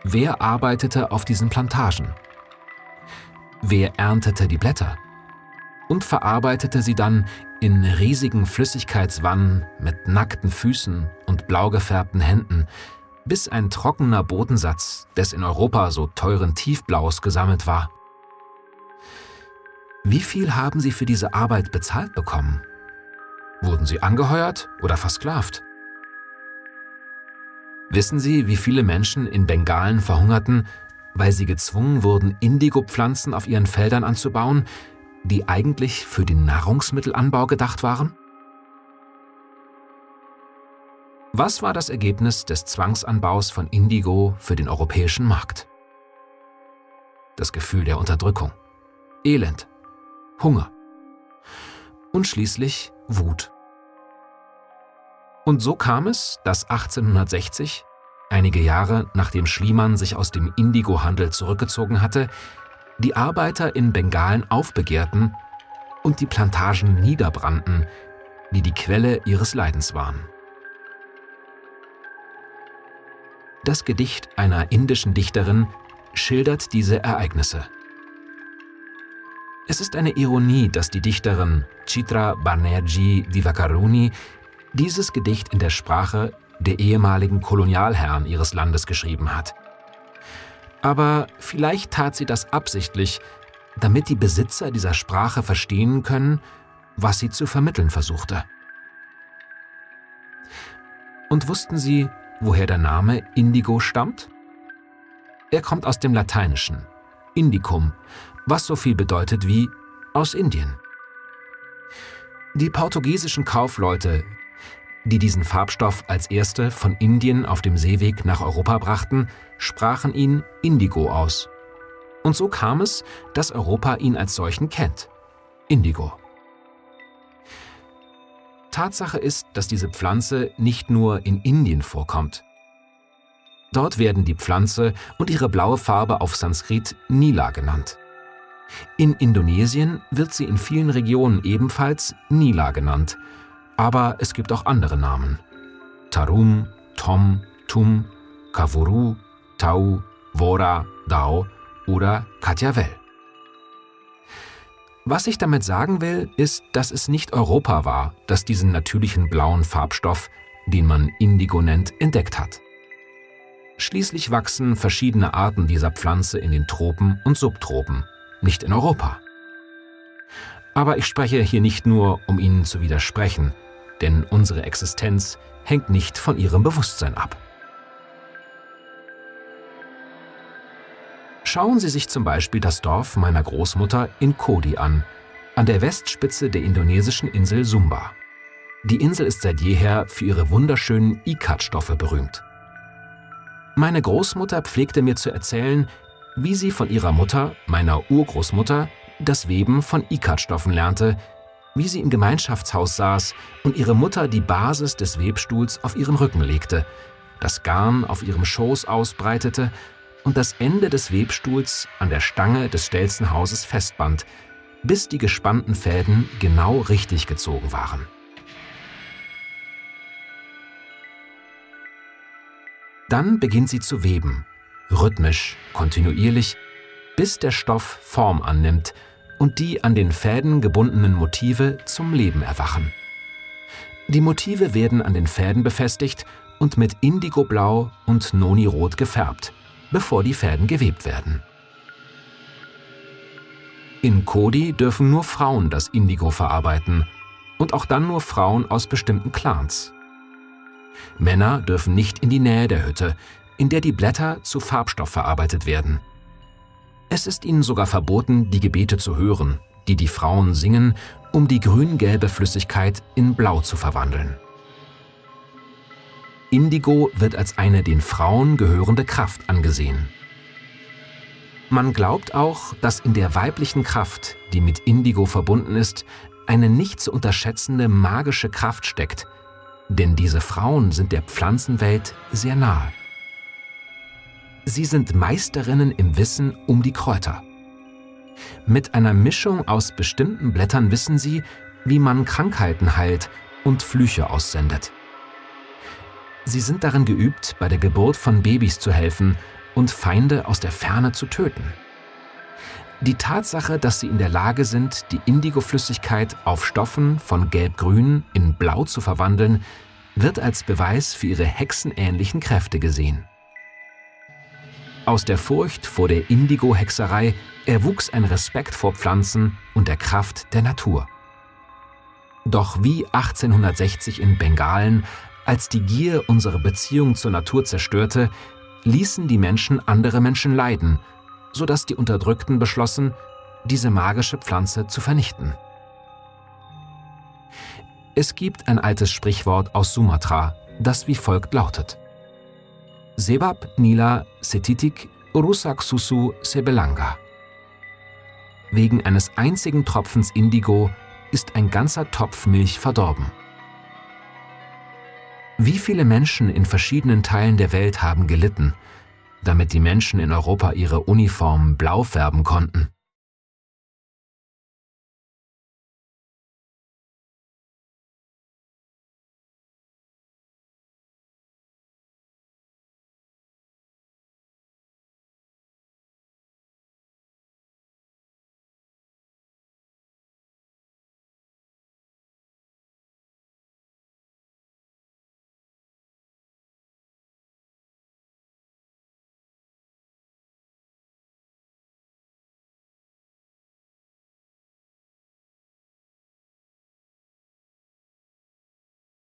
Wer arbeitete auf diesen Plantagen? Wer erntete die Blätter und verarbeitete sie dann in riesigen Flüssigkeitswannen mit nackten Füßen und blau gefärbten Händen, bis ein trockener Bodensatz des in Europa so teuren Tiefblaus gesammelt war? Wie viel haben sie für diese Arbeit bezahlt bekommen? Wurden sie angeheuert oder versklavt? Wissen Sie, wie viele Menschen in Bengalen verhungerten, weil sie gezwungen wurden, Indigopflanzen auf ihren Feldern anzubauen, die eigentlich für den Nahrungsmittelanbau gedacht waren? Was war das Ergebnis des Zwangsanbaus von Indigo für den europäischen Markt? Das Gefühl der Unterdrückung, Elend, Hunger und schließlich Wut. Und so kam es, dass 1860, einige Jahre nachdem Schliemann sich aus dem Indigohandel zurückgezogen hatte, die Arbeiter in Bengalen aufbegehrten und die Plantagen niederbrannten, die die Quelle ihres Leidens waren. Das Gedicht einer indischen Dichterin schildert diese Ereignisse. Es ist eine Ironie, dass die Dichterin Chitra Banerjee Divakaruni dieses Gedicht in der Sprache der ehemaligen Kolonialherren ihres Landes geschrieben hat. Aber vielleicht tat sie das absichtlich, damit die Besitzer dieser Sprache verstehen können, was sie zu vermitteln versuchte. Und wussten Sie, woher der Name Indigo stammt? Er kommt aus dem Lateinischen, Indicum, was so viel bedeutet wie aus Indien. Die portugiesischen Kaufleute, die diesen Farbstoff als erste von Indien auf dem Seeweg nach Europa brachten, sprachen ihn Indigo aus. Und so kam es, dass Europa ihn als solchen kennt. Indigo. Tatsache ist, dass diese Pflanze nicht nur in Indien vorkommt. Dort werden die Pflanze und ihre blaue Farbe auf Sanskrit Nila genannt. In Indonesien wird sie in vielen Regionen ebenfalls Nila genannt, aber es gibt auch andere Namen. Tarum, Tom, Tum, Kavuru, Tau, Wora, Dao oder Katjavel. Was ich damit sagen will, ist, dass es nicht Europa war, das diesen natürlichen blauen Farbstoff, den man Indigo nennt, entdeckt hat. Schließlich wachsen verschiedene Arten dieser Pflanze in den Tropen und Subtropen, nicht in Europa. Aber ich spreche hier nicht nur, um Ihnen zu widersprechen, denn unsere Existenz hängt nicht von Ihrem Bewusstsein ab. Schauen Sie sich zum Beispiel das Dorf meiner Großmutter in Kodi an der Westspitze der indonesischen Insel Sumba. Die Insel ist seit jeher für ihre wunderschönen Ikat-Stoffe berühmt. Meine Großmutter pflegte mir zu erzählen, wie sie von ihrer Mutter, meiner Urgroßmutter, das Weben von Ikat-Stoffen lernte, wie sie im Gemeinschaftshaus saß und ihre Mutter die Basis des Webstuhls auf ihren Rücken legte, das Garn auf ihrem Schoß ausbreitete und das Ende des Webstuhls an der Stange des Stelzenhauses festband, bis die gespannten Fäden genau richtig gezogen waren. Dann beginnt sie zu weben, rhythmisch, kontinuierlich, bis der Stoff Form annimmt und die an den Fäden gebundenen Motive zum Leben erwachen. Die Motive werden an den Fäden befestigt und mit Indigoblau und Nonirot gefärbt, bevor die Fäden gewebt werden. In Kodi dürfen nur Frauen das Indigo verarbeiten und auch dann nur Frauen aus bestimmten Clans. Männer dürfen nicht in die Nähe der Hütte, in der die Blätter zu Farbstoff verarbeitet werden. Es ist ihnen sogar verboten, die Gebete zu hören, die die Frauen singen, um die grün-gelbe Flüssigkeit in Blau zu verwandeln. Indigo wird als eine den Frauen gehörende Kraft angesehen. Man glaubt auch, dass in der weiblichen Kraft, die mit Indigo verbunden ist, eine nicht zu unterschätzende magische Kraft steckt, denn diese Frauen sind der Pflanzenwelt sehr nahe. Sie sind Meisterinnen im Wissen um die Kräuter. Mit einer Mischung aus bestimmten Blättern wissen sie, wie man Krankheiten heilt und Flüche aussendet. Sie sind darin geübt, bei der Geburt von Babys zu helfen und Feinde aus der Ferne zu töten. Die Tatsache, dass sie in der Lage sind, die Indigoflüssigkeit auf Stoffen von gelb-grün in blau zu verwandeln, wird als Beweis für ihre hexenähnlichen Kräfte gesehen. Aus der Furcht vor der Indigo-Hexerei erwuchs ein Respekt vor Pflanzen und der Kraft der Natur. Doch wie 1860 in Bengalen, als die Gier unsere Beziehung zur Natur zerstörte, ließen die Menschen andere Menschen leiden, sodass die Unterdrückten beschlossen, diese magische Pflanze zu vernichten. Es gibt ein altes Sprichwort aus Sumatra, das wie folgt lautet: Sebab nila setitik rusak susu sebelanga. Wegen eines einzigen Tropfens Indigo ist ein ganzer Topf Milch verdorben. Wie viele Menschen in verschiedenen Teilen der Welt haben gelitten, damit die Menschen in Europa ihre Uniformen blau färben konnten?